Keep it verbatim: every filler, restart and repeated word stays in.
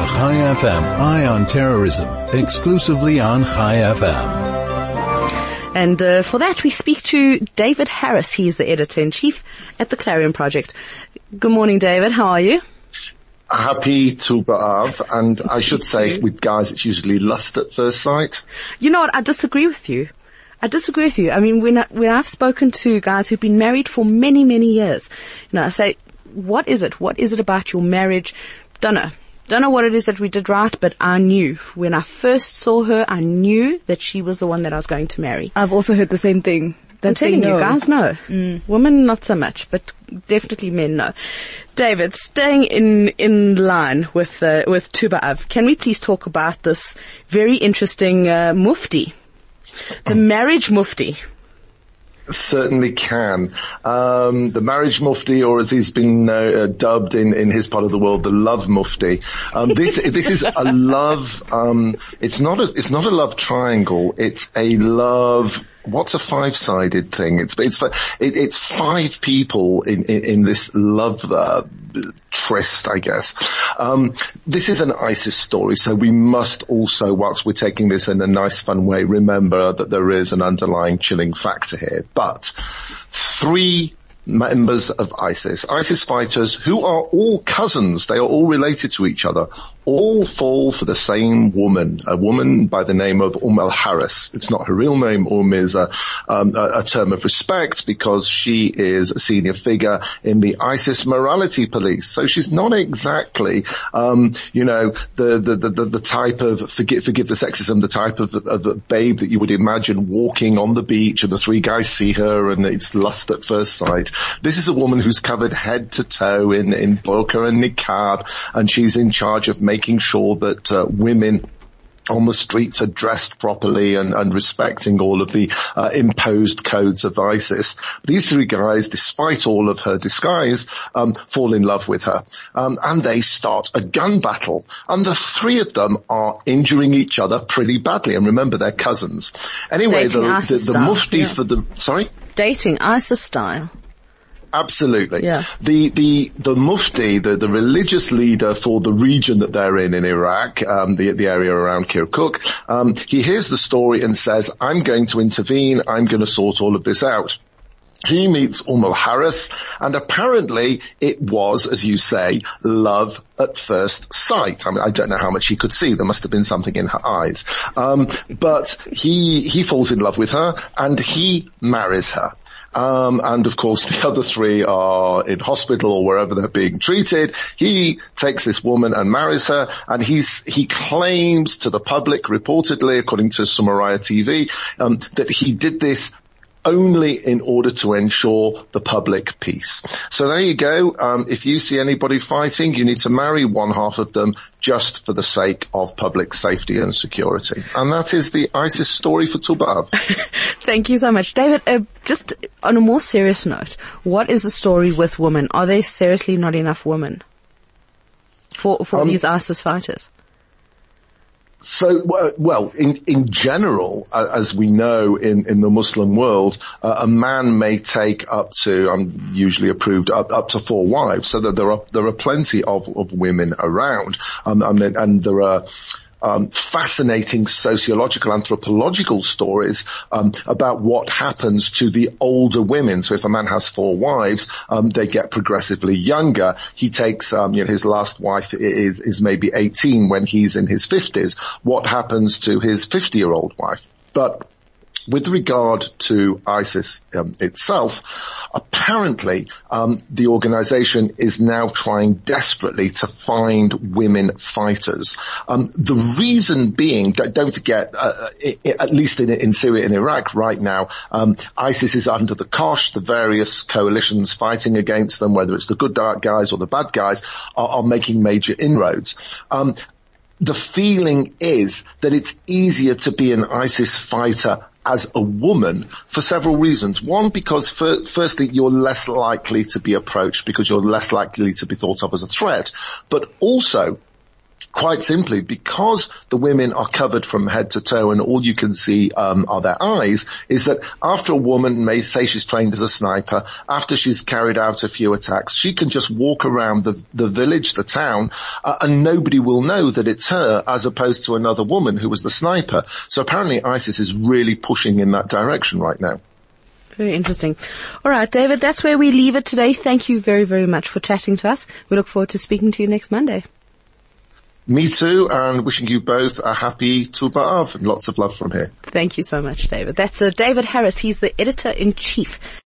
Chai F M, Eye on Terrorism, exclusively on Chai F M. And uh, for that, we speak to David Harris. He is the editor-in-chief at the Clarion Project. Good morning, David. How are you? Happy Tu B'Av, and I should say with guys it's usually lust at first sight. You know what, I disagree with you. I disagree with you. I mean, when, I, when I've spoken to guys who've been married for many, many years, you know, I say, what is it? What is it about your marriage? Don't know. Don't know what it is that we did right, but I knew. When I first saw her, I knew that she was the one that I was going to marry. I've also heard the same thing. I'm telling you, guys know. Mm. Women, not so much, but definitely men know. David, staying in, in line with, uh, with Tu B'Av, can we please talk about this very interesting, uh, mufti? The marriage mufti. Certainly can. Um, the marriage mufti, or as he's been uh, dubbed in, in his part of the world, the love mufti. Um, this this is a love. Um, it's not a it's not a love triangle. It's a love. What's a five-sided thing? It's it's it, it's five people in in, in this love uh, tryst, I guess. Um, this is an ISIS story, so we must also, whilst we're taking this in a nice, fun way, remember that there is an underlying chilling factor here. But three members of ISIS, ISIS fighters who are all cousins, they are all related to each other, all fall for the same woman, a woman by the name of Umm al-Harris. It's not her real name. Umm is a, um, a, a term of respect because she is a senior figure in the ISIS morality police. So she's not exactly, um, you know, the, the, the, the type of, forgive, forgive the sexism, the type of, of a babe that you would imagine walking on the beach and the three guys see her and it's lust at first sight. This is a woman who's covered head to toe in, in burqa and niqab, and she's in charge of making sure that uh, women on the streets are dressed properly and, and respecting all of the uh, imposed codes of ISIS. These three guys, despite all of her disguise, um, fall in love with her. Um, and they start a gun battle. And the three of them are injuring each other pretty badly. And remember, they're cousins. Anyway, Dating the, ISIS the, the style, mufti yeah. for the, sorry? Dating ISIS style. Absolutely. Yeah. The, the, the mufti, the, the religious leader for the region that they're in in Iraq, um, the, the area around Kirkuk, um, he hears the story and says, I'm going to intervene, I'm going to sort all of this out. He meets Umm al-Harris, and apparently it was, as you say, love at first sight. I mean, I don't know how much he could see. There must have been something in her eyes. Um, but he, he falls in love with her, and he marries her. Um, and of course the other three are in hospital or wherever they're being treated. He takes this woman and marries her, and he's, he claims to the public, reportedly, according to Samaraya T V, um, that he did this only in order to ensure the public peace. So there you go. Um, if you see anybody fighting, you need to marry one half of them just for the sake of public safety and security. And that is the ISIS story for Tu B'Av. Thank you so much. David, uh, just on a more serious note, what is the story with women? Are there seriously not enough women for, for um, these ISIS fighters? So, well, in, in general, uh, as we know in, in the Muslim world, uh, a man may take up to, I'm usually approved, up, up to four wives. So that there are, there are plenty of, of women around. Um, and, and there are, Um, fascinating sociological, anthropological stories um, about what happens to the older women. So if a man has four wives, um, they get progressively younger. He takes, um, you know, his last wife is, is maybe eighteen when he's in his fifties. What happens to his fifty-year-old wife? But with regard to ISIS um, itself, apparently um, the organization is now trying desperately to find women fighters. Um, the reason being, don't forget, uh, it, it, at least in, in Syria and Iraq right now, um, ISIS is under the cosh. The various coalitions fighting against them, whether it's the good guys or the bad guys, are, are making major inroads. Um, the feeling is that it's easier to be an ISIS fighter as a woman for several reasons. One, because for, firstly, you're less likely to be approached because you're less likely to be thought of as a threat. But also, Quite simply, because the women are covered from head to toe and all you can see um, are their eyes, is that after a woman may say she's trained as a sniper, after she's carried out a few attacks, she can just walk around the, the village, the town, uh, and nobody will know that it's her as opposed to another woman who was the sniper. So apparently ISIS is really pushing in that direction right now. Very interesting. All right, David, that's where we leave it today. Thank you very, very much for chatting to us. We look forward to speaking to you next Monday. Me too, and wishing you both a happy Tu B'Av and lots of love from here. Thank you so much, David. That's uh, David Harris. He's the editor-in-chief